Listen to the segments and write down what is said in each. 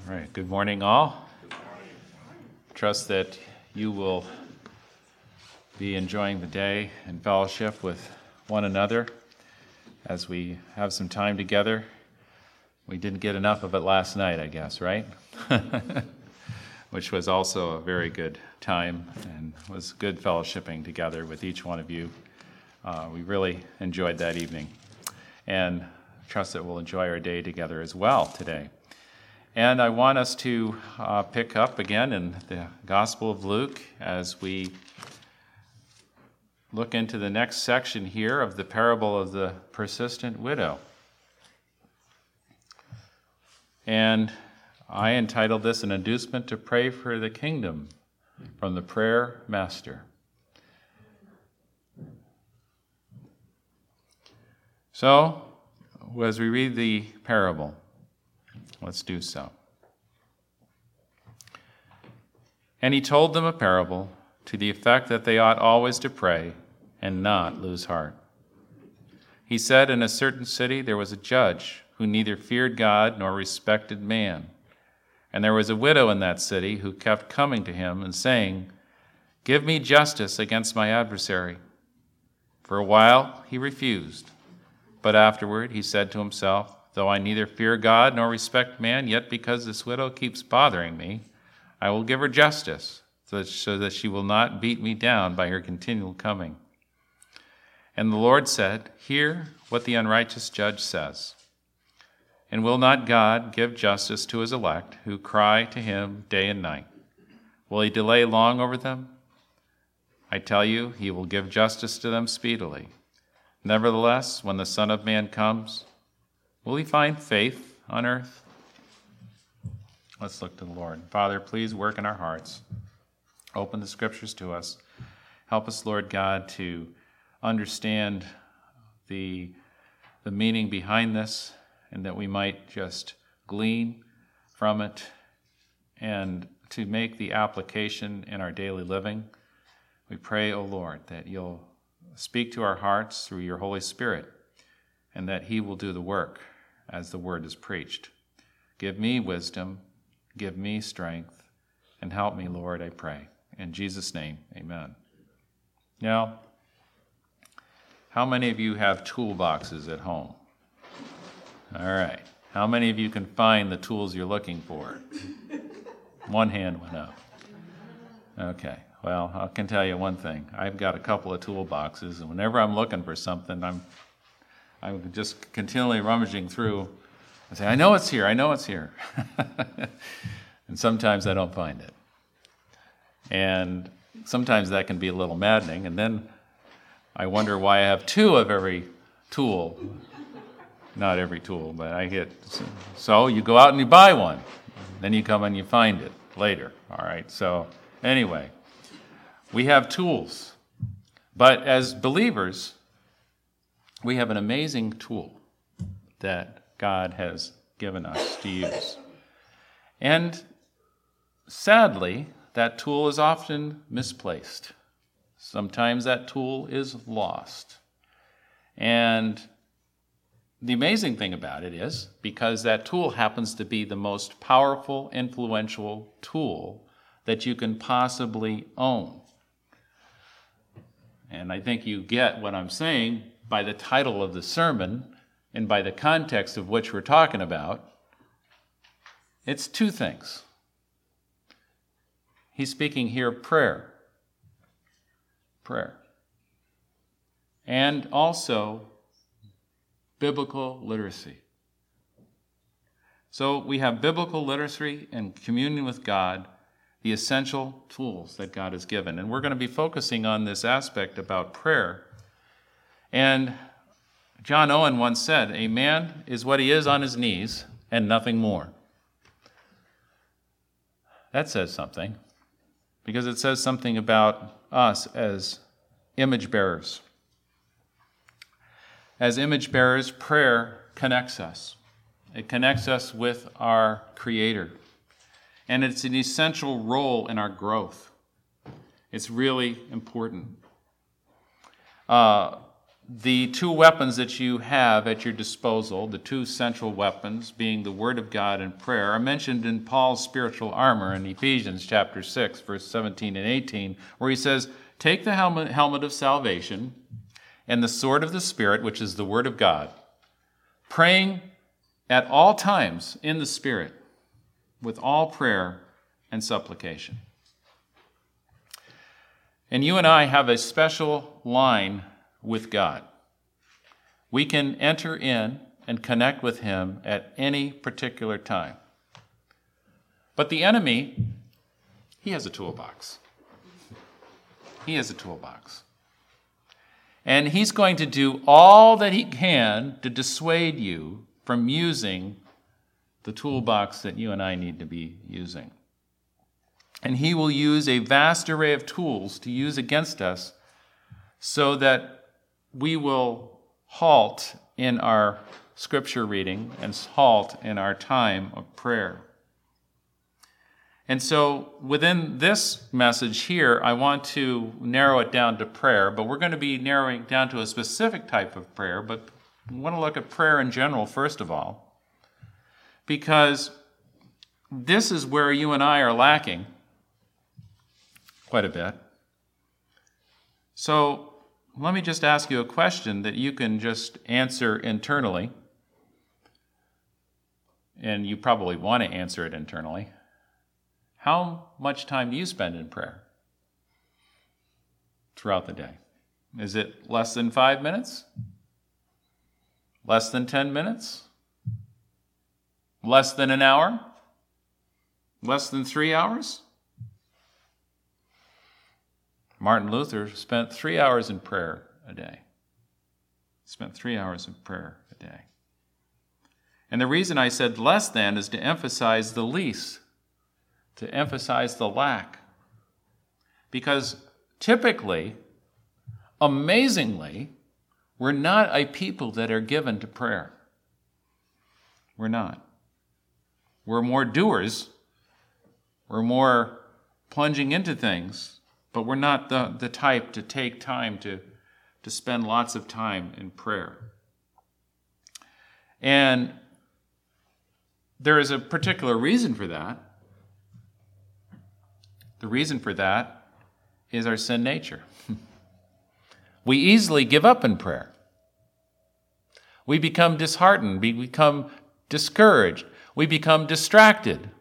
All right, good morning, all. Trust that you will be enjoying the day in fellowship with one another as we have some time together. We didn't get enough of it last night, I guess, right? Which was also a very good time and was good fellowshipping together with each one of you. We really enjoyed that evening, and trust that we'll enjoy our day together as well today. And I want us to pick up again in the Gospel of Luke as we look into the next section here of the parable of the persistent widow. And I entitled this An Inducement to Pray for the Kingdom from the Prayer Master. So, as we read the parable, let's do so. And he told them a parable to the effect that they ought always to pray and not lose heart. He said, in a certain city there was a judge who neither feared God nor respected man. And there was a widow in that city who kept coming to him and saying, "Give me justice against my adversary." For a while he refused, but afterward he said to himself, "Though I neither fear God nor respect man, yet because this widow keeps bothering me, I will give her justice, so that she will not beat me down by her continual coming." And the Lord said, "Hear what the unrighteous judge says. And will not God give justice to his elect, who cry to him day and night? Will he delay long over them? I tell you, he will give justice to them speedily. Nevertheless, when the Son of Man comes, will he find faith on earth?" Let's look to the Lord. Father, please work in our hearts. Open the Scriptures to us. Help us, Lord God, to understand the meaning behind this, and that we might just glean from it and to make the application in our daily living. We pray, O Lord, that you'll speak to our hearts through your Holy Spirit, and that he will do the work as the word is preached. Give me wisdom, give me strength, and help me, Lord, I pray. In Jesus' name, amen. Now, how many of you have toolboxes at home? All right. How many of you can find the tools you're looking for? One hand went up. Okay. Well, I can tell you one thing. I've got a couple of toolboxes, and whenever I'm looking for something, I'm just continually rummaging through and say, I know it's here. And sometimes I don't find it. And sometimes that can be a little maddening, and then I wonder why I have two of every tool. Not every tool, but I get. So you go out and you buy one. Then you come and you find it later. All right. So anyway, we have tools. But as believers, we have an amazing tool that God has given us to use. And sadly, that tool is often misplaced. Sometimes that tool is lost. And the amazing thing about it is, because that tool happens to be the most powerful, influential tool that you can possibly own. And I think you get what I'm saying by the title of the sermon and by the context of which we're talking about. It's two things. He's speaking here prayer. Prayer. And also biblical literacy. So we have biblical literacy and communion with God, the essential tools that God has given. And we're going to be focusing on this aspect about prayer. And John Owen once said, "A man is what he is on his knees and nothing more." That says something, because it says something about us as image bearers. As image bearers, prayer connects us. It connects us with our Creator. And it's an essential role in our growth. It's really important. the two weapons that you have at your disposal, the two central weapons being the Word of God and prayer, are mentioned in Paul's spiritual armor in Ephesians chapter 6, verse 17 and 18, where he says, take the helmet of salvation and the sword of the Spirit, which is the Word of God, praying at all times in the Spirit with all prayer and supplication. And you and I have a special line with God. We can enter in and connect with him at any particular time. But the enemy, he has a toolbox. He has a toolbox. And he's going to do all that he can to dissuade you from using the toolbox that you and I need to be using. And he will use a vast array of tools to use against us so that we will halt in our scripture reading and halt in our time of prayer. And so within this message here, I want to narrow it down to prayer, but we're going to be narrowing down to a specific type of prayer, but I want to look at prayer in general first of all, because this is where you and I are lacking quite a bit. So let me just ask you a question that you can just answer internally, and you probably want to answer it internally. How much time do you spend in prayer throughout the day? Is it less than 5 minutes? Less than 10 minutes? Less than an hour? Less than 3 hours? Martin Luther spent 3 hours in prayer a day. Spent 3 hours in prayer a day. And the reason I said less than is to emphasize the least, to emphasize the lack. Because typically, amazingly, we're not a people that are given to prayer. We're not. We're more doers. We're more plunging into things. But we're not the type to take time to spend lots of time in prayer. And there is a particular reason for that. The reason for that is our sin nature. We easily give up in prayer. We become disheartened. We become discouraged. We become distracted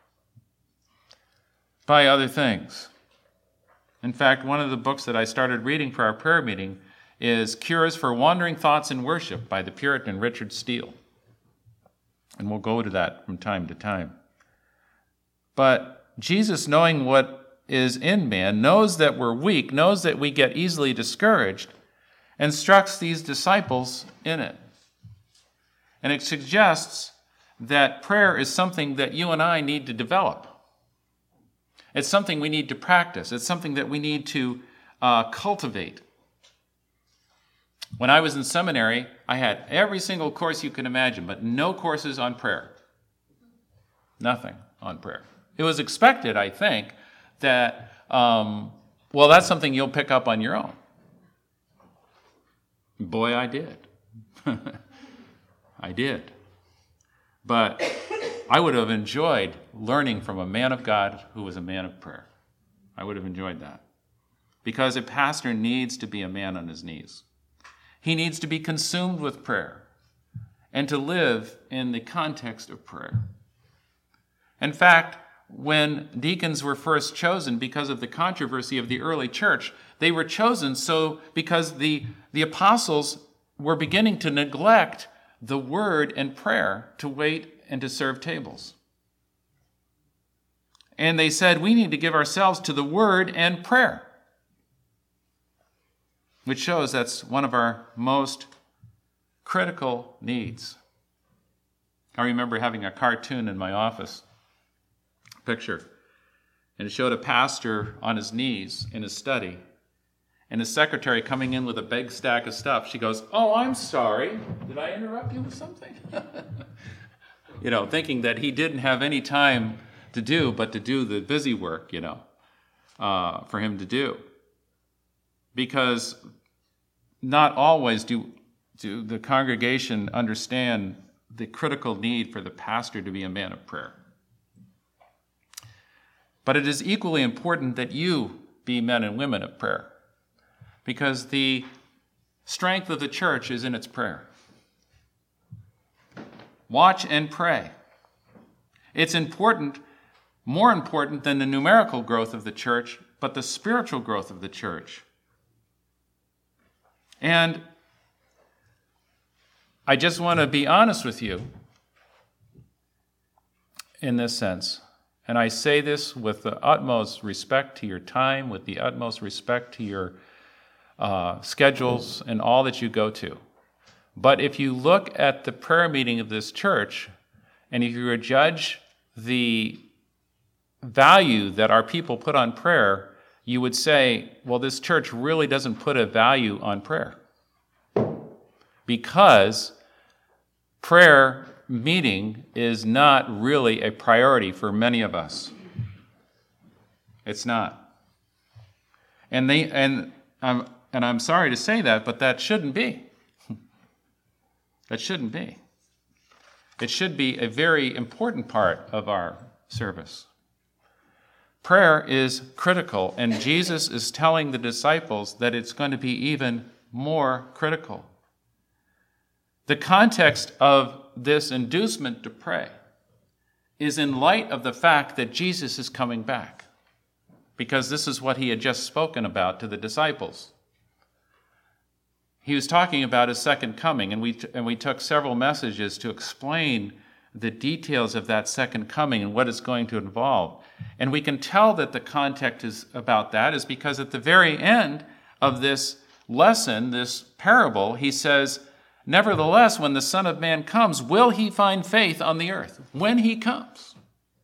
by other things. In fact, one of the books that I started reading for our prayer meeting is Cures for Wandering Thoughts in Worship by the Puritan Richard Steele. And we'll go to that from time to time. But Jesus, knowing what is in man, knows that we're weak, knows that we get easily discouraged, instructs these disciples in it. And it suggests that prayer is something that you and I need to develop. It's something we need to practice. It's something that we need to cultivate. When I was in seminary, I had every single course you can imagine, but no courses on prayer. Nothing on prayer. It was expected, I think, that, that's something you'll pick up on your own. Boy, I did. I did. But I would have enjoyed learning from a man of God who was a man of prayer. I would have enjoyed that. Because a pastor needs to be a man on his knees. He needs to be consumed with prayer and to live in the context of prayer. In fact, when deacons were first chosen because of the controversy of the early church, they were chosen because the apostles were beginning to neglect the word and prayer to wait and to serve tables. And they said, we need to give ourselves to the word and prayer, which shows that's one of our most critical needs. I remember having a cartoon in my office, picture, and it showed a pastor on his knees in his study, and his secretary coming in with a big stack of stuff. She goes, "Oh, I'm sorry. Did I interrupt you with something?" Thinking that he didn't have any time to do but to do the busy work, for him to do. Because not always do the congregation understand the critical need for the pastor to be a man of prayer. But it is equally important that you be men and women of prayer, because the strength of the church is in its prayer. Watch and pray. It's important, more important than the numerical growth of the church, but the spiritual growth of the church. And I just want to be honest with you in this sense. And I say this with the utmost respect to your time, with the utmost respect to your schedules and all that you go to. But if you look at the prayer meeting of this church, and if you judge the value that our people put on prayer, you would say, well, this church really doesn't put a value on prayer. Because prayer meeting is not really a priority for many of us. It's not. And I'm sorry to say that, but that shouldn't be. That shouldn't be. It should be a very important part of our service. Prayer is critical, and Jesus is telling the disciples that it's going to be even more critical. The context of this inducement to pray is in light of the fact that Jesus is coming back, because this is what he had just spoken about to the disciples. He was talking about his second coming, and we took several messages to explain the details of that second coming and what it's going to involve. And we can tell that the context is about that is because at the very end of this lesson, this parable, he says, nevertheless, when the Son of Man comes, will he find faith on the earth? When he comes.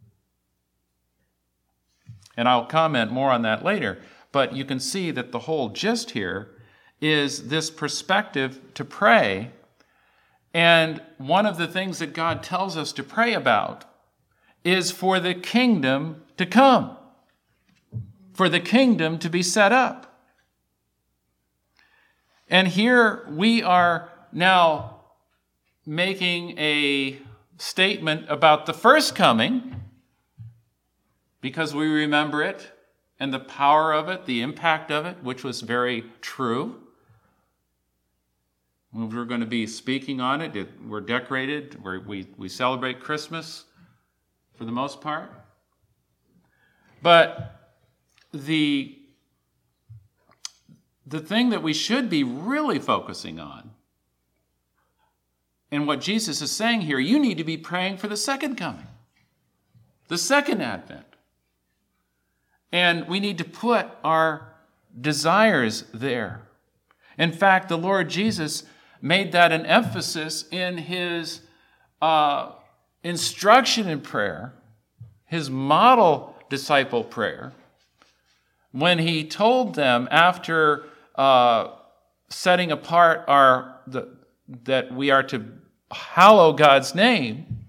And I'll comment more on that later. But you can see that the whole gist here is this perspective to pray. And one of the things that God tells us to pray about is for the kingdom to come, for the kingdom to be set up. And here we are now making a statement about the first coming, because we remember it and the power of it, the impact of it, which was very true. We're going to be speaking on it. We're decorated. We celebrate Christmas for the most part. But the thing that we should be really focusing on, and what Jesus is saying here, you need to be praying for the second coming, the second advent. And we need to put our desires there. In fact, the Lord Jesus made that an emphasis in his instruction in prayer, his model disciple prayer, when he told them after setting apart that we are to hallow God's name,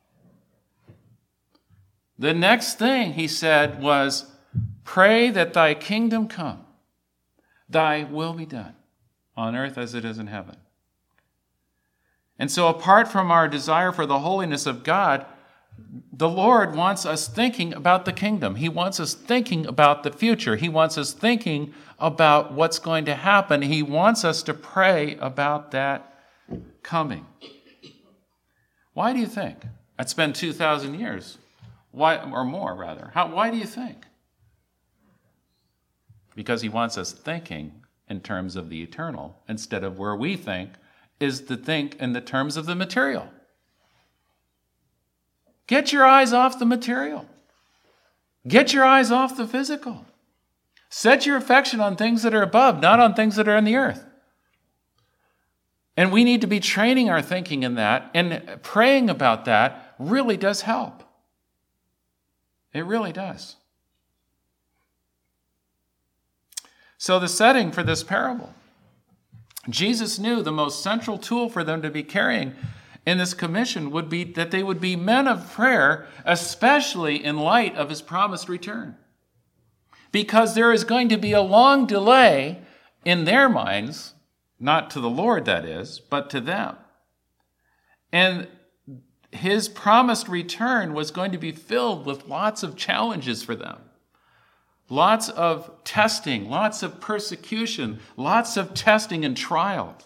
the next thing he said was, pray that thy kingdom come, thy will be done, on earth as it is in heaven. And so apart from our desire for the holiness of God, the Lord wants us thinking about the kingdom. He wants us thinking about the future. He wants us thinking about what's going to happen. He wants us to pray about that coming. Why do you think? It's been 2,000 years. Why, or more, rather. Why do you think? Because he wants us thinking in terms of the eternal instead of where we think is to think in the terms of the material. Get your eyes off the material. Get your eyes off the physical. Set your affection on things that are above, not on things that are in the earth. And we need to be training our thinking in that, and praying about that really does help. It really does. So the setting for this parable, Jesus knew the most central tool for them to be carrying in this commission would be that they would be men of prayer, especially in light of his promised return. Because there is going to be a long delay in their minds Not to the Lord, that is, but to them. And his promised return was going to be filled with lots of challenges for them. Lots of testing, lots of persecution, lots of testing and trial.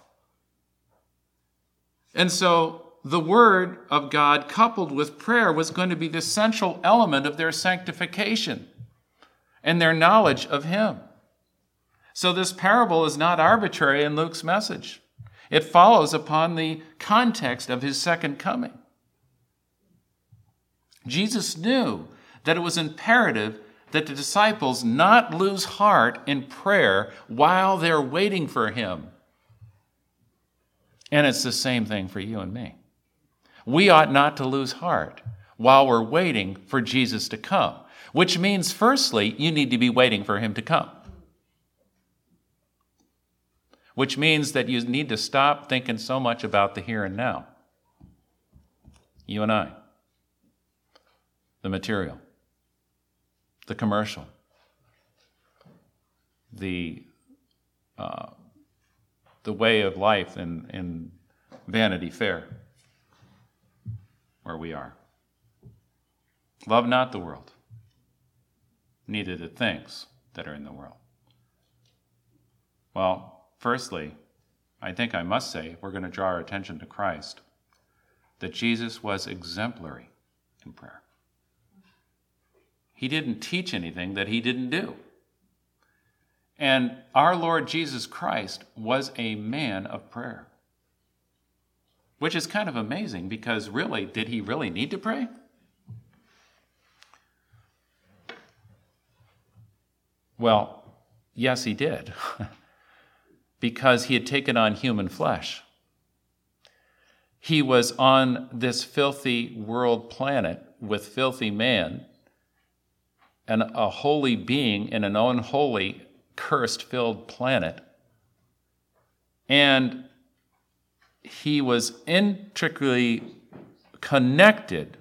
And so the word of God coupled with prayer was going to be the central element of their sanctification and their knowledge of him. So this parable is not arbitrary in Luke's message. It follows upon the context of his second coming. Jesus knew that it was imperative that the disciples not lose heart in prayer while they're waiting for him. And it's the same thing for you and me. We ought not to lose heart while we're waiting for Jesus to come, which means, firstly, you need to be waiting for him to come. Which means that you need to stop thinking so much about the here and now. You and I. The material. The commercial. The way of life in Vanity Fair, where we are. Love not the world, neither the things that are in the world. Well, firstly, I think I must say, if we're going to draw our attention to Christ, that Jesus was exemplary in prayer. He didn't teach anything that he didn't do. And our Lord Jesus Christ was a man of prayer. Which is kind of amazing, because really, did he really need to pray? Well, yes, he did. Because he had taken on human flesh. He was on this filthy world planet with filthy man, and a holy being in an unholy, cursed-filled planet. And he was intricately connected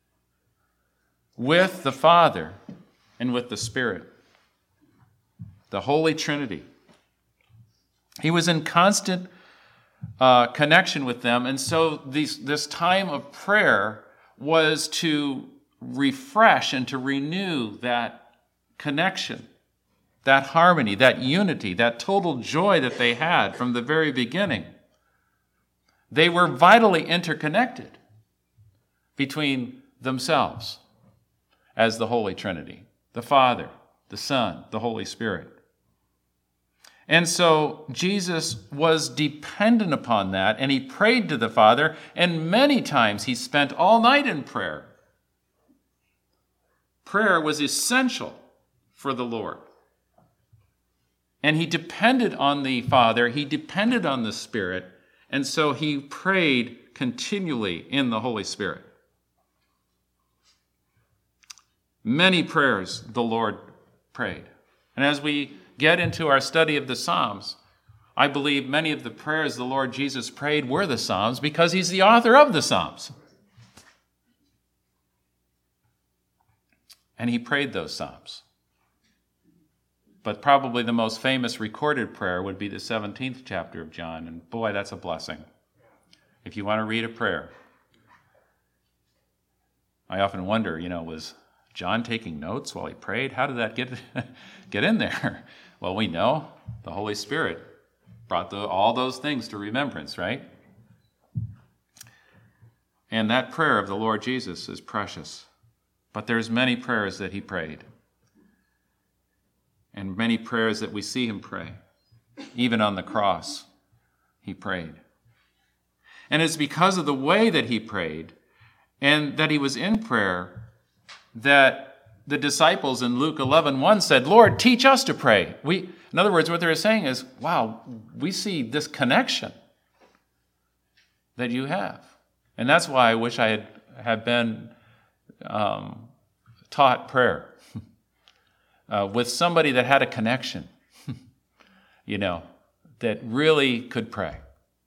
with the Father and with the Spirit, the Holy Trinity. He was in constant connection with them, and so this time of prayer was to refresh and to renew that connection, that harmony, that unity, that total joy that they had from the very beginning. They were vitally interconnected between themselves as the Holy Trinity, the Father, the Son, the Holy Spirit. And so Jesus was dependent upon that, and he prayed to the Father, and many times he spent all night in prayer. Prayer was essential for the Lord. And he depended on the Father, he depended on the Spirit, and so he prayed continually in the Holy Spirit. Many prayers the Lord prayed. And as we get into our study of the Psalms, I believe many of the prayers the Lord Jesus prayed were the Psalms because he's the author of the Psalms. And he prayed those Psalms. But probably the most famous recorded prayer would be the 17th chapter of John. And boy, that's a blessing. If you want to read a prayer. I often wonder, was John taking notes while he prayed? How did that get in there? Well, we know the Holy Spirit brought all those things to remembrance, right? And that prayer of the Lord Jesus is precious. But there's many prayers that he prayed. And many prayers that we see him pray. Even on the cross, he prayed. And it's because of the way that he prayed and that he was in prayer that the disciples in Luke 11:1 said, Lord, teach us to pray. In other words, what they're saying is, wow, we see this connection that you have. And that's why I wish I had been taught prayer with somebody that had a connection, that really could pray.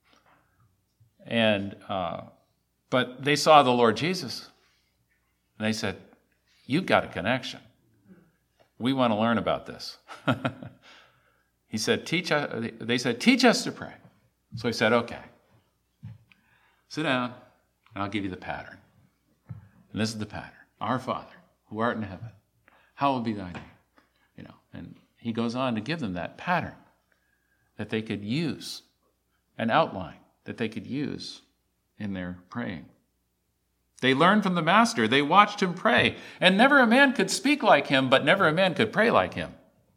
And but they saw the Lord Jesus, and they said, you've got a connection. We want to learn about this. They said, teach us to pray. So he said, okay, sit down, and I'll give you the pattern. And this is the pattern. Our Father, who art in heaven, hallowed be thy name. And he goes on to give them that pattern that they could use, an outline that they could use in their praying. They learned from the Master. They watched him pray. And never a man could speak like him, but never a man could pray like him.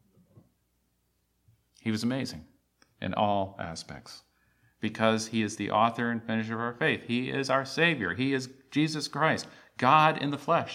He was amazing in all aspects because he is the author and finisher of our faith. He is our Savior. He is Jesus Christ, God in the flesh.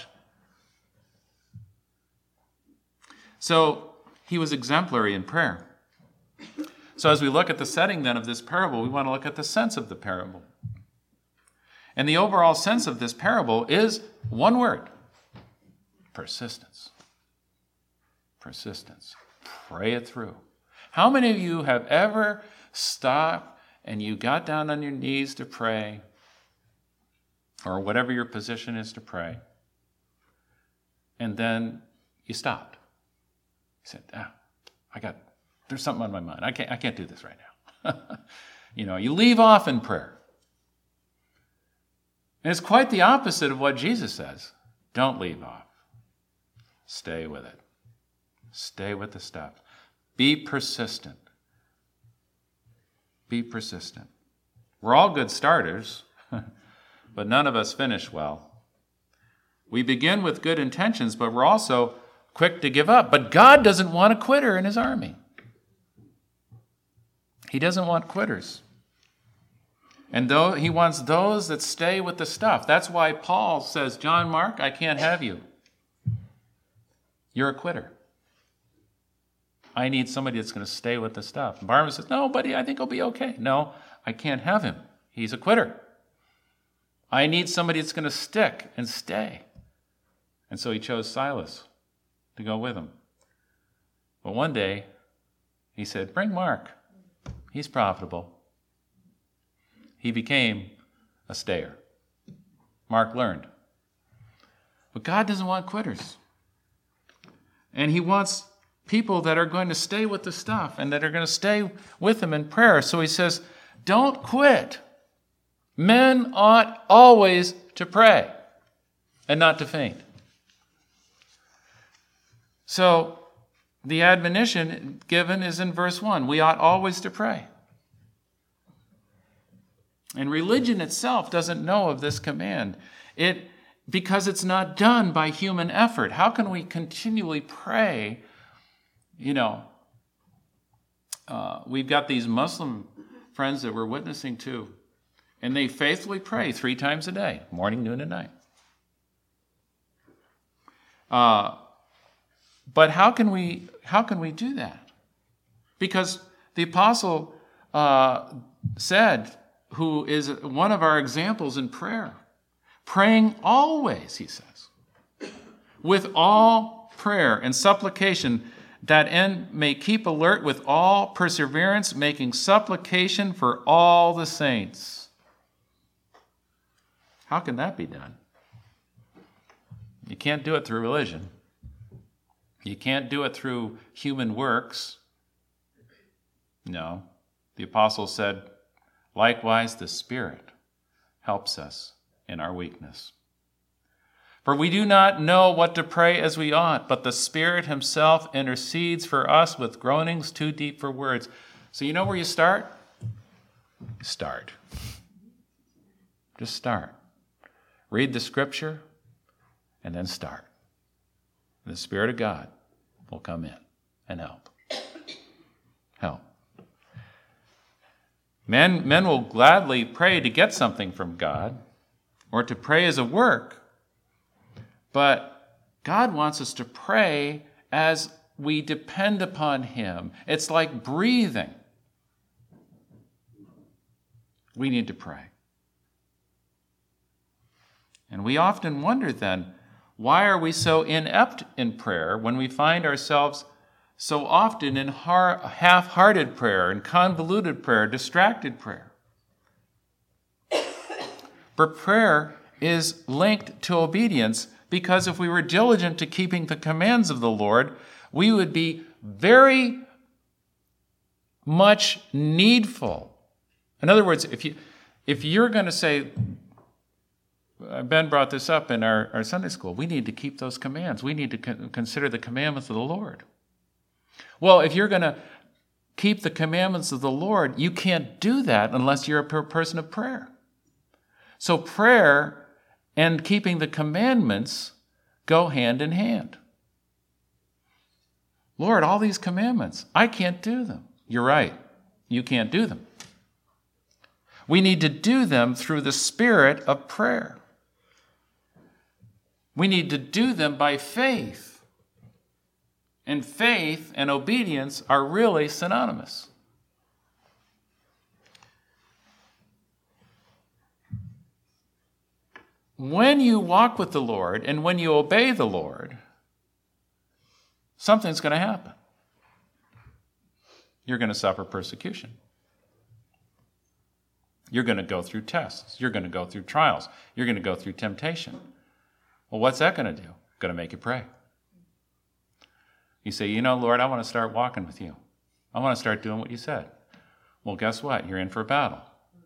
So he was exemplary in prayer. So as we look at the setting then of this parable, we want to look at the sense of the parable. And the overall sense of this parable is one word: persistence. Persistence. Pray it through. How many of you have ever stopped and you got down on your knees to pray, or whatever your position is to pray, and then you stopped? You said, there's something on my mind. I can't do this right now. You leave off in prayer. And it's quite the opposite of what Jesus says. Don't leave off. Stay with it. Stay with the steps. Be persistent. Be persistent. We're all good starters, but none of us finish well. We begin with good intentions, but we're also quick to give up. But God doesn't want a quitter in his army. He doesn't want quitters. And though he wants those that stay with the stuff. That's why Paul says, John Mark, I can't have you. You're a quitter. I need somebody that's going to stay with the stuff. And Barnabas says, no, buddy, I think he'll be okay. No, I can't have him. He's a quitter. I need somebody that's going to stick and stay. And so he chose Silas to go with him. But one day, he said, bring Mark. He's profitable. He became a stayer. Mark learned. But God doesn't want quitters. And he wants people that are going to stay with the stuff and that are going to stay with him in prayer. So he says, don't quit. Men ought always to pray and not to faint. So the admonition given is in verse 1. We ought always to pray. And religion itself doesn't know of this command. Because it's not done by human effort. How can we continually pray? We've got these Muslim friends that we're witnessing to, and they faithfully pray 3 times a day, morning, noon, and night. But how can we do that? Because the apostle said, who is one of our examples in prayer, praying always, he says, with all prayer and supplication, that end may keep alert with all perseverance, making supplication for all the saints. How can that be done? You can't do it through religion. You can't do it through human works. No. The apostle said, likewise, the Spirit helps us in our weakness. For we do not know what to pray as we ought, but the Spirit himself intercedes for us with groanings too deep for words. So you know where you start? Start. Just start. Read the scripture and then start. And the Spirit of God will come in and help. Help. Men will gladly pray to get something from God or to pray as a work. But God wants us to pray as we depend upon him. It's like breathing. We need to pray. And we often wonder then, why are we so inept in prayer when we find ourselves so often in half-hearted prayer and convoluted prayer, distracted prayer? But prayer is linked to obedience, because if we were diligent to keeping the commands of the Lord, we would be very much needful In other words, if you're going to say, Ben brought this up in our Sunday school, we need to keep those commands. We need to consider the commandments of the Lord. Well, if you're going to keep the commandments of the Lord, you can't do that unless you're a person of prayer. So prayer and keeping the commandments go hand in hand. Lord, all these commandments, I can't do them. You're right. You can't do them. We need to do them through the spirit of prayer. We need to do them by faith. And faith and obedience are really synonymous. When you walk with the Lord and when you obey the Lord, something's going to happen. You're going to suffer persecution. You're going to go through tests. You're going to go through trials. You're going to go through temptation. Well, what's that going to do? Going to make you pray. You say, Lord, I want to start walking with you. I want to start doing what you said. Well, guess what? You're in for a battle.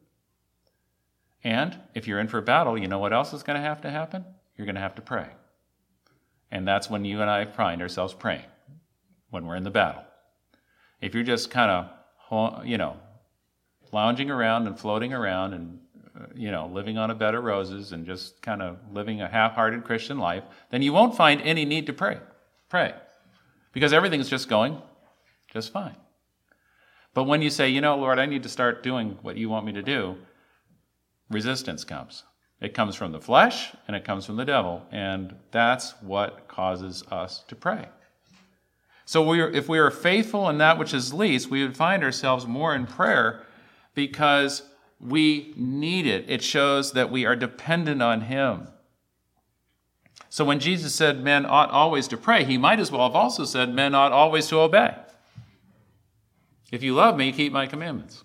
And if you're in for a battle, you know what else is going to happen? You're going to have to pray. And that's when you and I find ourselves praying, when we're in the battle. If you're just kind of, lounging around and floating around and, living on a bed of roses and just kind of living a half-hearted Christian life, then you won't find any need to pray. Because everything's just going just fine. But when you say, Lord, I need to start doing what you want me to do, resistance comes. It comes from the flesh and it comes from the devil. And that's what causes us to pray. So if we are faithful in that which is least, we would find ourselves more in prayer because we need it. It shows that we are dependent on him. So when Jesus said men ought always to pray, he might as well have also said men ought always to obey. If you love me, keep my commandments.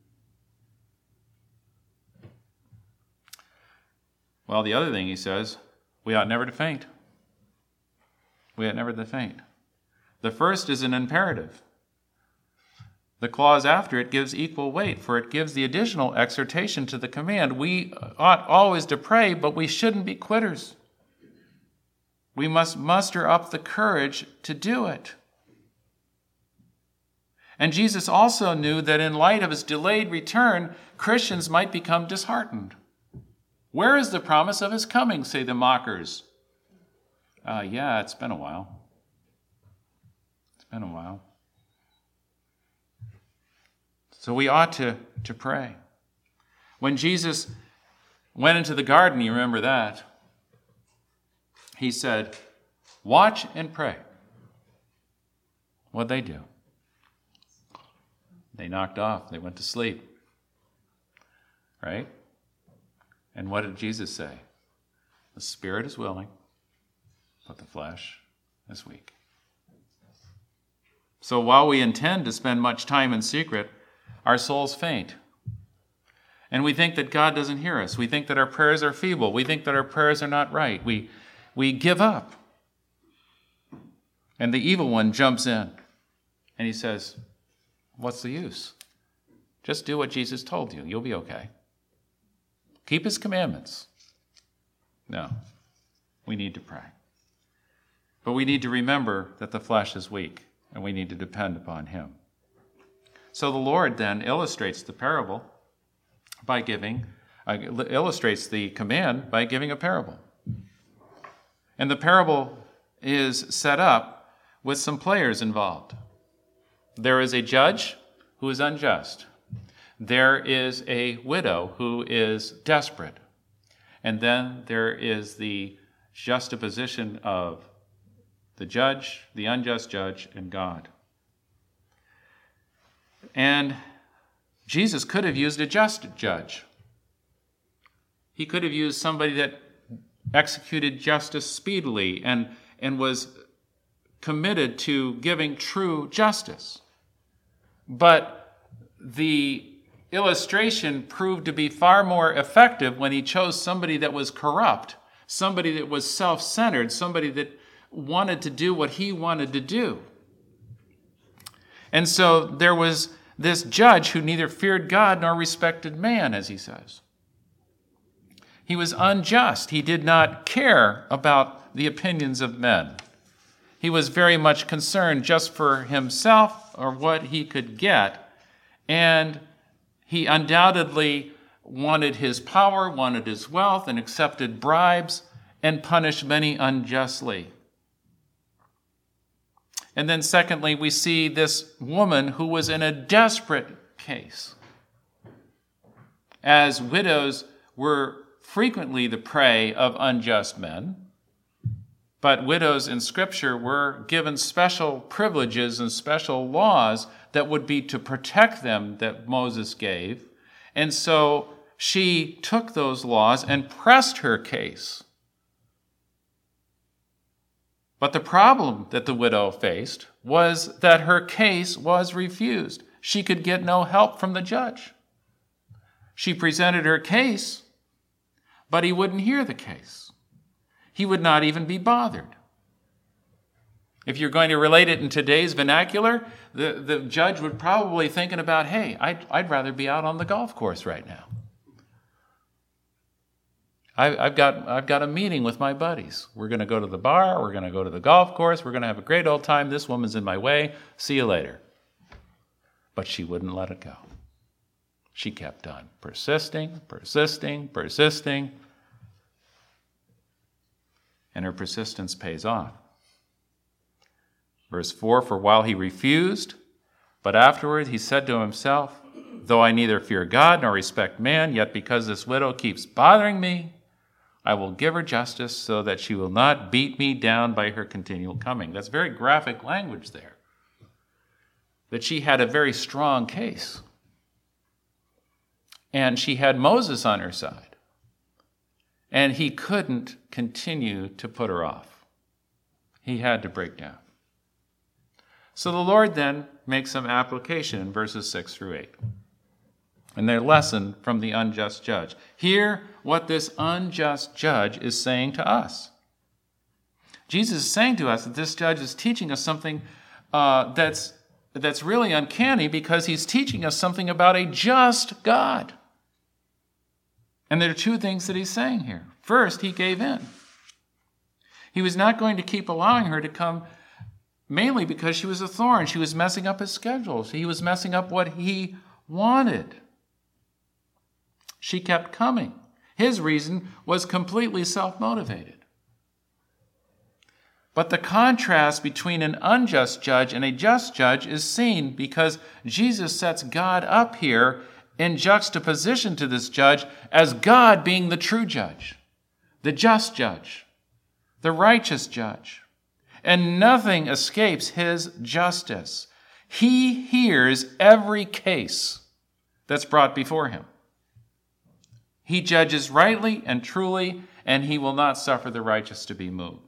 Well, the other thing he says, we ought never to faint. We ought never to faint. The first is an imperative. The clause after it gives equal weight, for it gives the additional exhortation to the command. We ought always to pray, but we shouldn't be quitters. We must muster up the courage to do it. And Jesus also knew that in light of his delayed return, Christians might become disheartened. Where is the promise of his coming, say the mockers? It's been a while. It's been a while. So we ought to pray. When Jesus went into the garden, you remember that, he said, watch and pray. What'd they do? They knocked off. They went to sleep. Right? And what did Jesus say? The spirit is willing, but the flesh is weak. So while we intend to spend much time in secret, our souls faint. And we think that God doesn't hear us. We think that our prayers are feeble. We think that our prayers are not right. We give up. And the evil one jumps in. And he says, what's the use? Just do what Jesus told you. You'll be okay. Keep his commandments. No, we need to pray. But we need to remember that the flesh is weak, and we need to depend upon him. So the Lord then illustrates the parable by illustrates the command by giving a parable. And the parable is set up with some players involved. There is a judge who is unjust. There is a widow who is desperate. And then there is the juxtaposition of the judge, the unjust judge, and God. And Jesus could have used a just judge. He could have used somebody that executed justice speedily and was committed to giving true justice. But the illustration proved to be far more effective when he chose somebody that was corrupt, somebody that was self-centered, somebody that wanted to do what he wanted to do. And so there was this judge who neither feared God nor respected man, as he says. He was unjust. He did not care about the opinions of men. He was very much concerned just for himself or what he could get. And he undoubtedly wanted his power, wanted his wealth, and accepted bribes and punished many unjustly. And then secondly, we see this woman who was in a desperate case. As widows were frequently the prey of unjust men, but widows in Scripture were given special privileges and special laws that would be to protect them that Moses gave. And so she took those laws and pressed her case. But the problem that the widow faced was that her case was refused. She could get no help from the judge. She presented her case, but he wouldn't hear the case. He would not even be bothered. If you're going to relate it in today's vernacular, the judge would probably thinking about, hey, I'd rather be out on the golf course right now. I've got a meeting with my buddies. We're going to go to the bar. We're going to go to the golf course. We're going to have a great old time. This woman's in my way. See you later. But she wouldn't let it go. She kept on persisting. And her persistence pays off. Verse 4, for while he refused, but afterward he said to himself, though I neither fear God nor respect man, yet because this widow keeps bothering me, I will give her justice so that she will not beat me down by her continual coming. That's very graphic language there. That she had a very strong case. And she had Moses on her side. And he couldn't continue to put her off. He had to break down. So the Lord then makes some application in verses 6 through 8. And their lesson from the unjust judge. Hear what this unjust judge is saying to us. Jesus is saying to us that this judge is teaching us something that's really uncanny, because he's teaching us something about a just God. And there are two things that he's saying here. First, he gave in. He was not going to keep allowing her to come, mainly because she was a thorn. She was messing up his schedules. He was messing up what he wanted. She kept coming. His reason was completely self-motivated. But the contrast between an unjust judge and a just judge is seen because Jesus sets God up here in juxtaposition to this judge as God being the true judge, the just judge, the righteous judge. And nothing escapes his justice. He hears every case that's brought before him. He judges rightly and truly, and he will not suffer the righteous to be moved.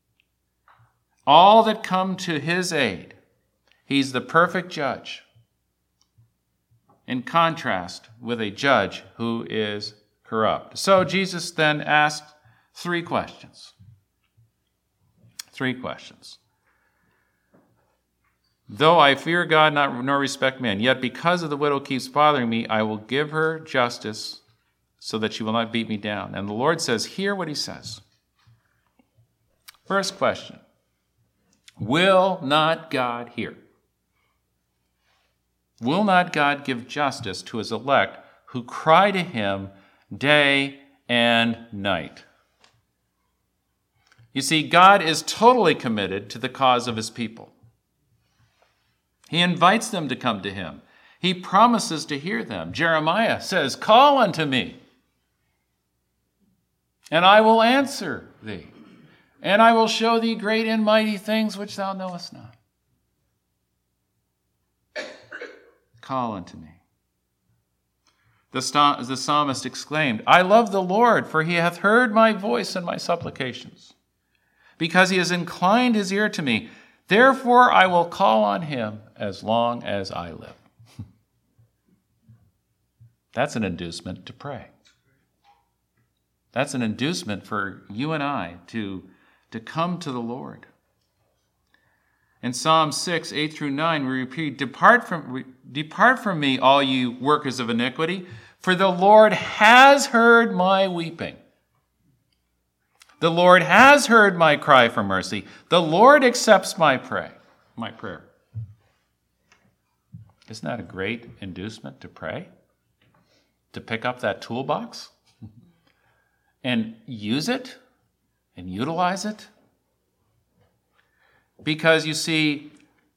All that come to his aid, he's the perfect judge, in contrast with a judge who is corrupt. So Jesus then asked three questions. Though I fear God nor respect man, yet because of the widow keeps bothering me, I will give her justice so that she will not beat me down. And the Lord says, hear what he says. First question, will not God hear? Will not God give justice to his elect who cry to him day and night? You see, God is totally committed to the cause of his people. He invites them to come to him. He promises to hear them. Jeremiah says, call unto me, and I will answer thee, and I will show thee great and mighty things which thou knowest not. Call unto me. The psalmist exclaimed, I love the Lord, for he hath heard my voice and my supplications, because he has inclined his ear to me. Therefore I will call on him as long as I live. That's an inducement to pray. That's an inducement for you and I to come to the Lord. In Psalm 6, 8 through 9, we repeat, Depart from me, all you workers of iniquity, for the Lord has heard my weeping. The Lord has heard my cry for mercy. The Lord accepts my prayer. Isn't that a great inducement to pray? To pick up that toolbox and use it and utilize it? Because you see,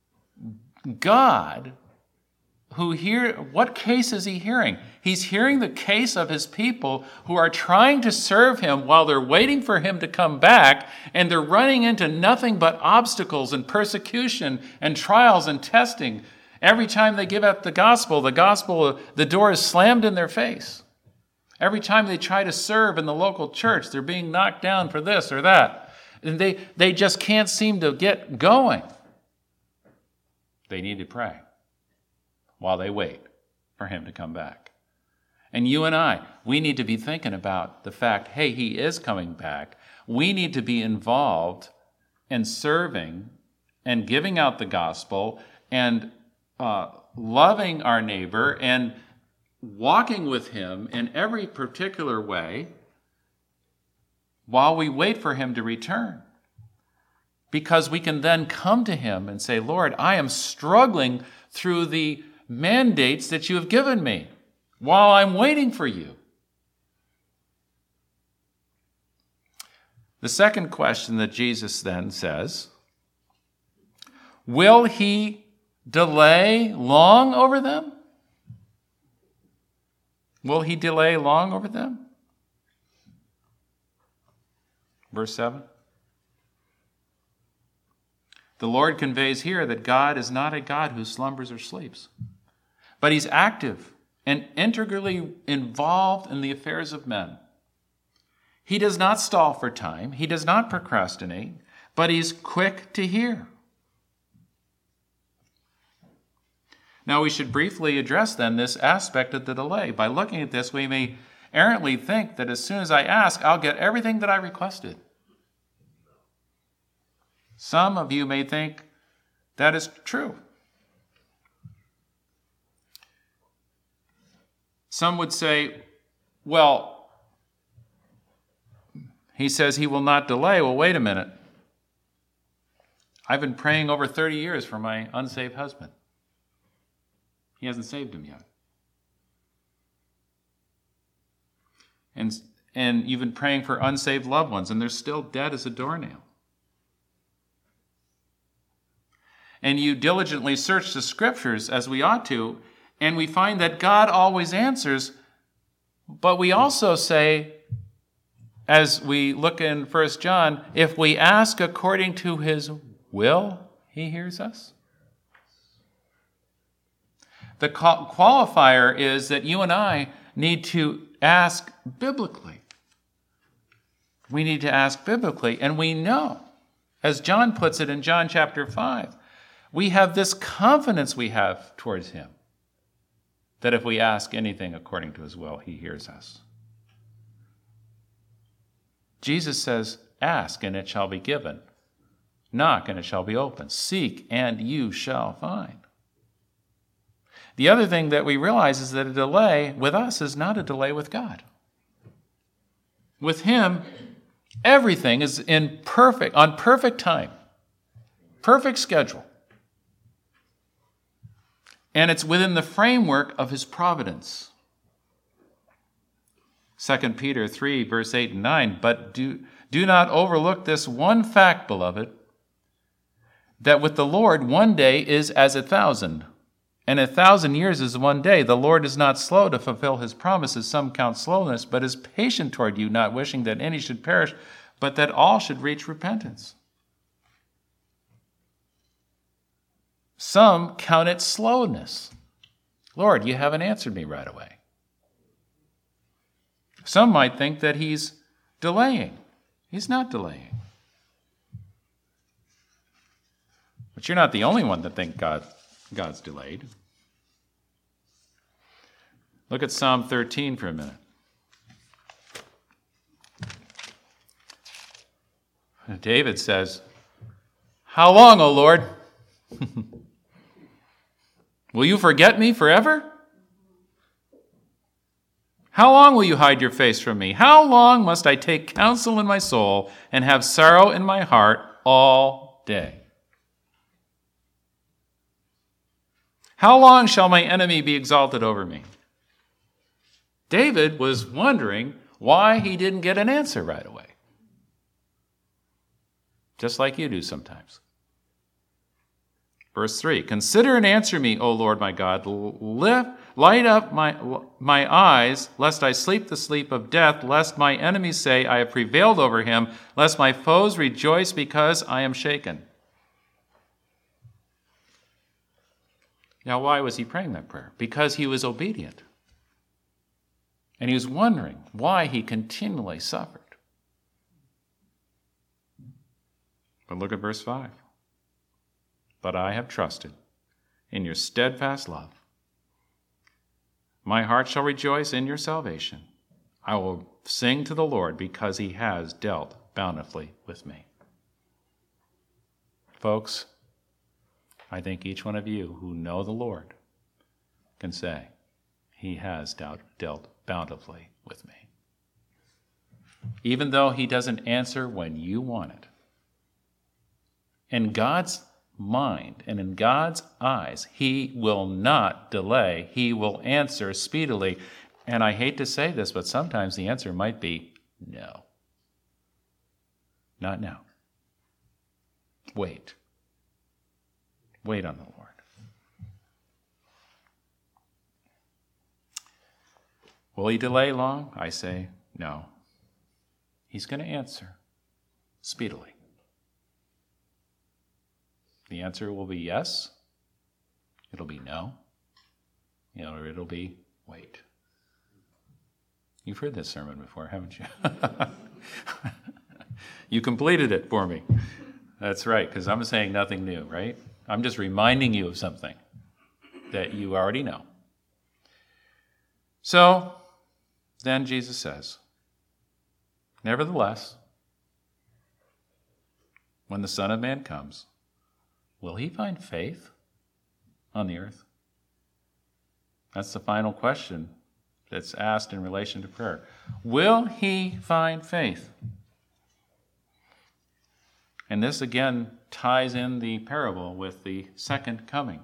God, what case is he hearing? He's hearing the case of his people who are trying to serve him while they're waiting for him to come back, and they're running into nothing but obstacles and persecution and trials and testing. Every time they give up the gospel, the door is slammed in their face. Every time they try to serve in the local church, they're being knocked down for this or that. And they just can't seem to get going. They need to pray while they wait for him to come back. And you and I, we need to be thinking about the fact, hey, he is coming back. We need to be involved in serving and giving out the gospel and loving our neighbor and walking with him in every particular way while we wait for him to return. Because we can then come to him and say, Lord, I am struggling through the mandates that you have given me while I'm waiting for you. The second question that Jesus then says, will he delay long over them? Will he delay long over them? Verse 7. The Lord conveys here that God is not a God who slumbers or sleeps, but he's active and integrally involved in the affairs of men. He does not stall for time. He does not procrastinate, but he's quick to hear. Now we should briefly address then this aspect of the delay. By looking at this, we may errantly think that as soon as I ask, I'll get everything that I requested. Some of you may think that is true. Some would say, well, he says he will not delay. Well, wait a minute. I've been praying over 30 years for my unsaved husband. He hasn't saved him yet. And you've been praying for unsaved loved ones, and they're still dead as a doornail. And you diligently search the scriptures as we ought to, and we find that God always answers. But we also say, as we look in 1 John, if we ask according to his will, he hears us. The qualifier is that you and I need to ask biblically. We need to ask biblically, and we know, as John puts it in John chapter 5, we have this confidence we have towards him, that if we ask anything according to his will, he hears us. Jesus says, ask and it shall be given. Knock and it shall be opened. Seek and you shall find. The other thing that we realize is that a delay with us is not a delay with God. With him, everything is on perfect time, perfect schedule. And it's within the framework of his providence. 2 Peter 3, verse 8 and 9, but do not overlook this one fact, beloved, that with the Lord 1 day is as 1,000, and 1,000 years is 1 day. The Lord is not slow to fulfill his promises, some count slowness, but is patient toward you, not wishing that any should perish, but that all should reach repentance. Some count it slowness. Lord, you haven't answered me right away. Some might think that he's delaying. He's not delaying. But you're not the only one that think God's delayed. Look at Psalm 13 for a minute. David says, how long, O Lord? Will you forget me forever? How long will you hide your face from me? How long must I take counsel in my soul and have sorrow in my heart all day? How long shall my enemy be exalted over me? David was wondering why he didn't get an answer right away. Just like you do sometimes. Verse 3, consider and answer me, O Lord my God. Light up my eyes, lest I sleep the sleep of death, lest my enemies say, I have prevailed over him, lest my foes rejoice because I am shaken. Now, why was he praying that prayer? Because he was obedient. And he was wondering why he continually suffered. But look at verse 5. But I have trusted in your steadfast love. My heart shall rejoice in your salvation. I will sing to the Lord because he has dealt bountifully with me. Folks, I think each one of you who know the Lord can say, he has dealt bountifully with me. Even though he doesn't answer when you want it. In God's mind and in God's eyes, he will not delay. He will answer speedily. And I hate to say this, but sometimes the answer might be no. Not now. Wait. Wait on the Lord. Will he delay long? I say no. He's going to answer speedily. The answer will be yes. It'll be no. Or it'll be wait. You've heard this sermon before, haven't you? You completed it for me. That's right, because I'm saying nothing new, right? I'm just reminding you of something that you already know. So, then Jesus says, nevertheless, when the Son of Man comes, will he find faith on the earth? That's the final question that's asked in relation to prayer. Will he find faith? And this again ties in the parable with the second coming.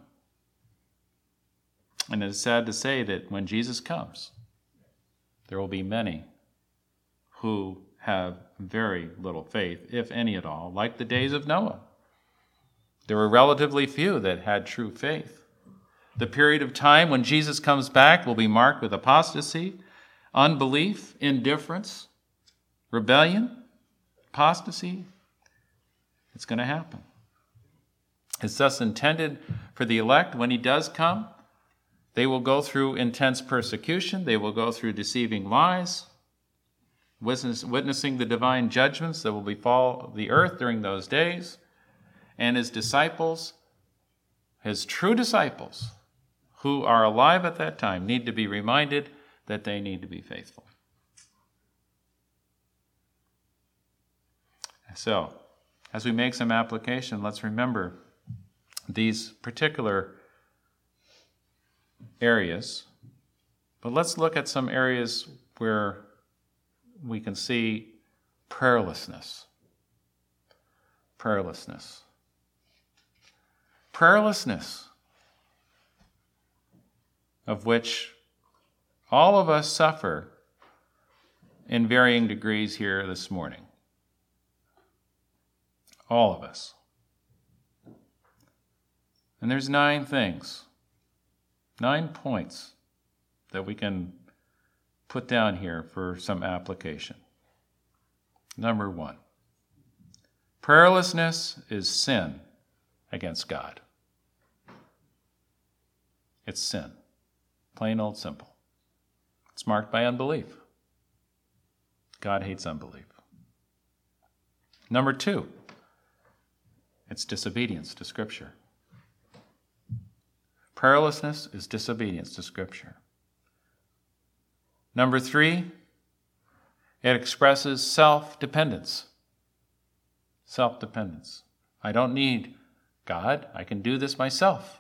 And it's sad to say that when Jesus comes, there will be many who have very little faith, if any at all, like the days of Noah. There were relatively few that had true faith. The period of time when Jesus comes back will be marked with apostasy, unbelief, indifference, rebellion, apostasy. It's going to happen. It's thus intended for the elect when he does come. They will go through intense persecution. They will go through deceiving lies, witnessing the divine judgments that will befall the earth during those days. And his disciples, his true disciples, who are alive at that time, need to be reminded that they need to be faithful. So, as we make some application, let's remember these particular areas. But let's look at some areas where we can see prayerlessness. Prayerlessness. Prayerlessness, of which all of us suffer in varying degrees here this morning. All of us. And there's 9 things, 9 points that we can put down here for some application. Number 1, prayerlessness is sin against God. It's sin. Plain old simple. It's marked by unbelief. God hates unbelief. Number 2, it's disobedience to Scripture. Prayerlessness is disobedience to Scripture. Number 3, it expresses self-dependence. Self-dependence. I don't need God, I can do this myself.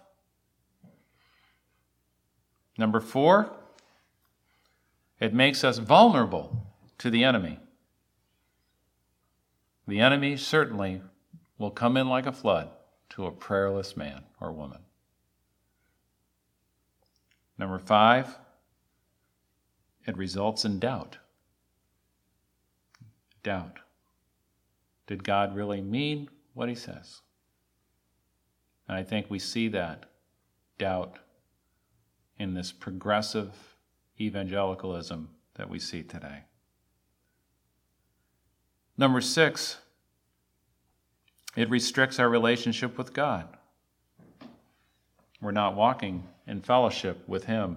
Number 4, it makes us vulnerable to the enemy. The enemy certainly will come in like a flood to a prayerless man or woman. Number 5, it results in doubt. Doubt. Did God really mean what he says? And I think we see that doubt in this progressive evangelicalism that we see today. Number 6, it restricts our relationship with God. We're not walking in fellowship with him.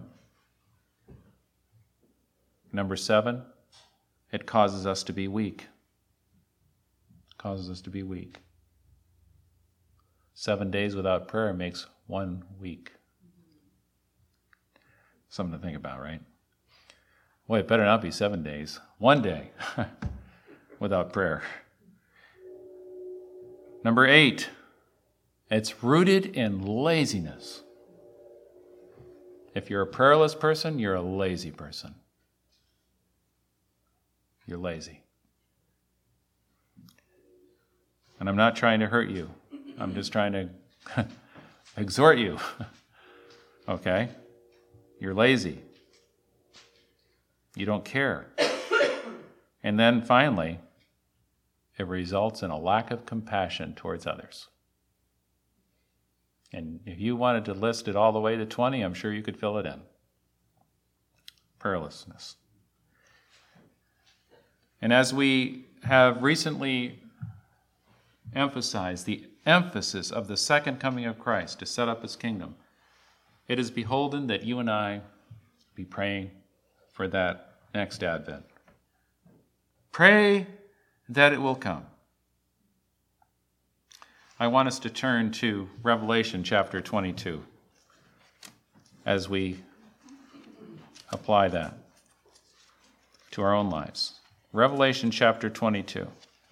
Number 7, it causes us to be weak. Causes us to be weak. 7 days without prayer makes 1 week. Something to think about, right? Well, it better not be 7 days. 1 day without prayer. Number 8, it's rooted in laziness. If you're a prayerless person, you're a lazy person. You're lazy. And I'm not trying to hurt you. I'm just trying to exhort you. Okay? You're lazy. You don't care. And then finally, it results in a lack of compassion towards others. And if you wanted to list it all the way to 20, I'm sure you could fill it in. Prayerlessness. And as we have recently emphasized, the emphasis of the second coming of Christ to set up his kingdom, it is beholden that you and I be praying for that next Advent. Pray that it will come. I want us to turn to Revelation chapter 22 as we apply that to our own lives. Revelation chapter 22.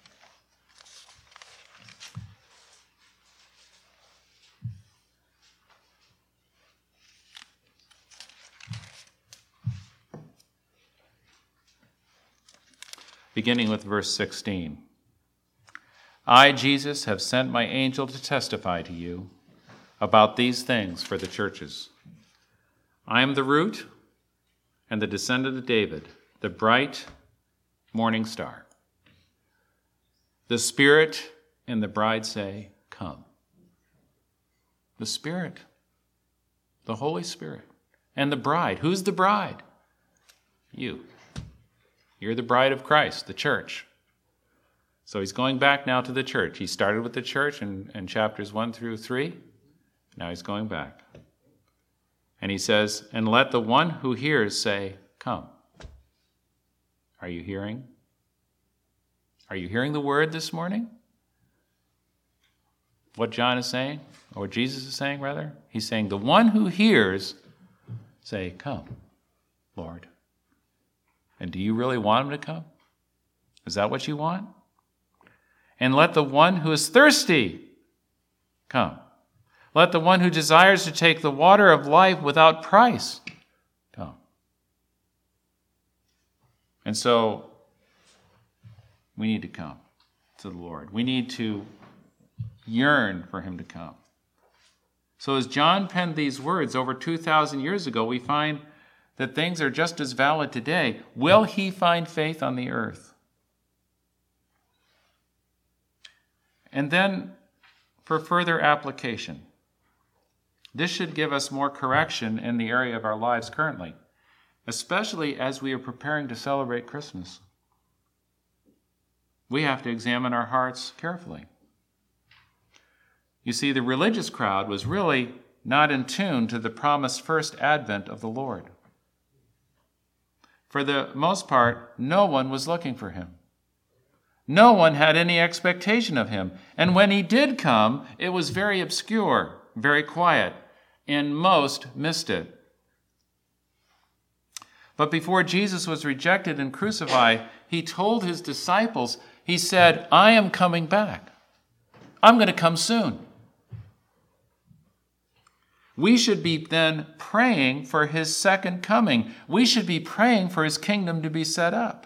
Beginning with verse 16. I, Jesus, have sent my angel to testify to you about these things for the churches. I am the root and the descendant of David, the bright morning star. The Spirit and the bride say, come. The Spirit, the Holy Spirit, and the bride. Who's the bride? You. You're the bride of Christ, the church. So he's going back now to the church. He started with the church in chapters 1 through 3. Now he's going back. And he says, and let the one who hears say, come. Are you hearing? Are you hearing the word this morning? What John is saying, or Jesus is saying rather? He's saying, the one who hears, say, come, Lord. And do you really want him to come? Is that what you want? And let the one who is thirsty come. Let the one who desires to take the water of life without price come. And so we need to come to the Lord. We need to yearn for him to come. So as John penned these words over 2,000 years ago, we find that things are just as valid today. Will he find faith on the earth? And then, for further application, this should give us more correction in the area of our lives currently, especially as we are preparing to celebrate Christmas. We have to examine our hearts carefully. You see, the religious crowd was really not in tune to the promised first advent of the Lord. For the most part, no one was looking for him. No one had any expectation of him. And when he did come, it was very obscure, very quiet, and most missed it. But before Jesus was rejected and crucified, he told his disciples, he said, I am coming back. I'm going to come soon. We should be then praying for his second coming. We should be praying for his kingdom to be set up.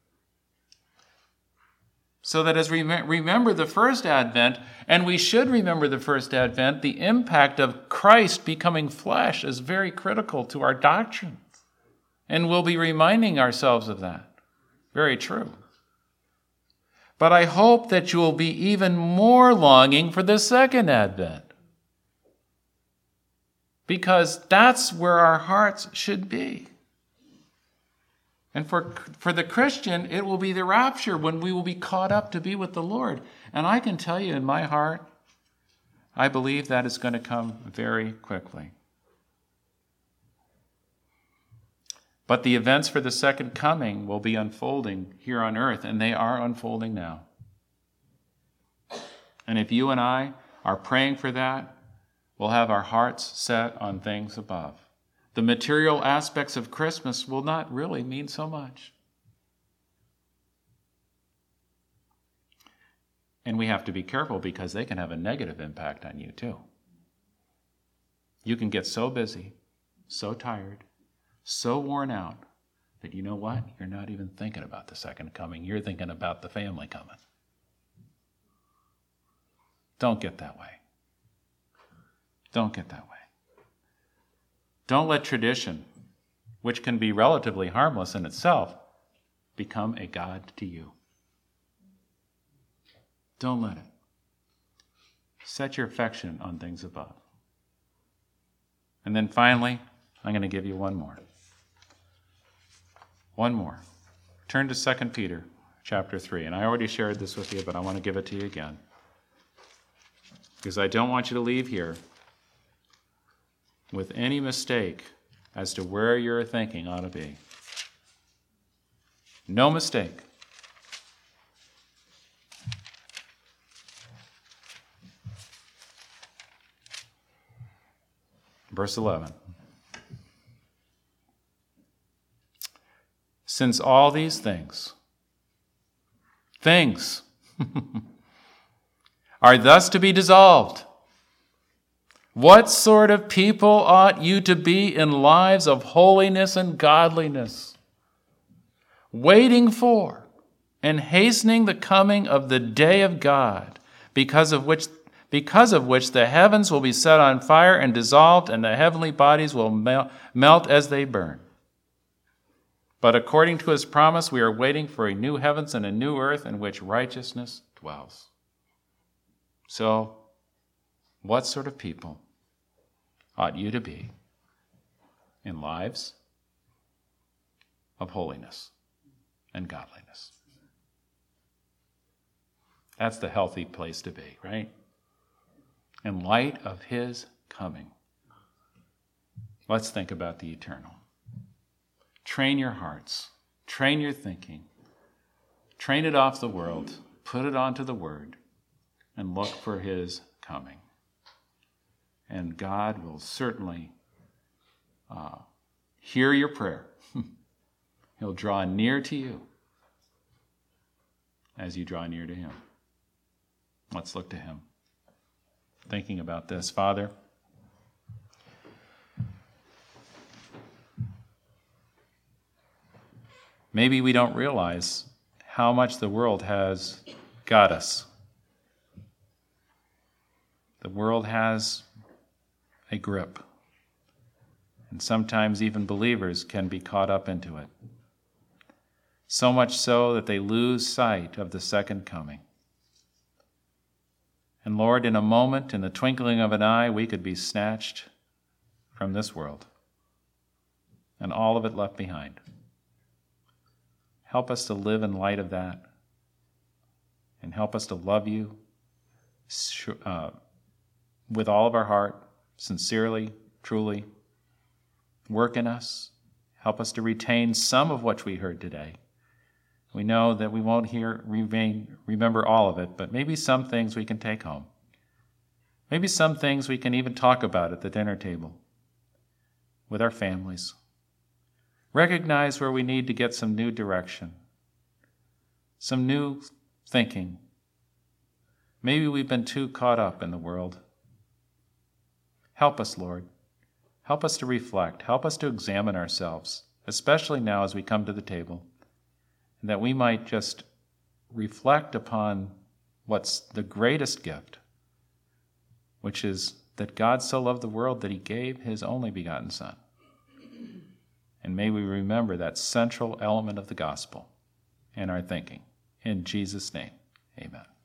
So that as we remember the first advent, and we should remember the first advent, the impact of Christ becoming flesh is very critical to our doctrine. And we'll be reminding ourselves of that. Very true. But I hope that you will be even more longing for the second advent. Because that's where our hearts should be. And for the Christian, it will be the rapture when we will be caught up to be with the Lord. And I can tell you in my heart, I believe that is going to come very quickly. But the events for the second coming will be unfolding here on earth, and they are unfolding now. And if you and I are praying for that, we'll have our hearts set on things above. The material aspects of Christmas will not really mean so much. And we have to be careful because they can have a negative impact on you too. You can get so busy, so tired, so worn out that you know what? You're not even thinking about the second coming. You're thinking about the family coming. Don't get that way. Don't get that way. Don't let tradition, which can be relatively harmless in itself, become a god to you. Don't let it. Set your affection on things above. And then finally, I'm going to give you one more. One more. Turn to 2 Peter chapter 3. And I already shared this with you, but I want to give it to you again. Because I don't want you to leave here with any mistake as to where your thinking ought to be. No mistake. Verse 11. Since all these things are thus to be dissolved, what sort of people ought you to be in lives of holiness and godliness, waiting for and hastening the coming of the day of God, because of which the heavens will be set on fire and dissolved, and the heavenly bodies will melt as they burn? But according to his promise, we are waiting for a new heavens and a new earth in which righteousness dwells. So, what sort of people ought you to be in lives of holiness and godliness? That's the healthy place to be, right? In light of his coming. Let's think about the eternal. Train your hearts. Train your thinking. Train it off the world. Put it onto the Word. And look for his coming. And God will certainly hear your prayer. He'll draw near to you as you draw near to him. Let's look to him. Thinking about this, Father, maybe we don't realize how much the world has got us. The world has a grip, and sometimes even believers can be caught up into it. So much so that they lose sight of the second coming. And Lord, in a moment, in the twinkling of an eye, we could be snatched from this world and all of it left behind. Help us to live in light of that, and help us to love you with all of our heart, sincerely, truly. Work in us. Help us to retain some of what we heard today. We know that we won't remember all of it, but maybe some things we can take home. Maybe some things we can even talk about at the dinner table with our families. Recognize where we need to get some new direction, some new thinking. Maybe we've been too caught up in the world. Help us, Lord. Help us to reflect. Help us to examine ourselves, especially now as we come to the table, and that we might just reflect upon what's the greatest gift, which is that God so loved the world that he gave his only begotten Son. And may we remember that central element of the gospel in our thinking. In Jesus' name, amen.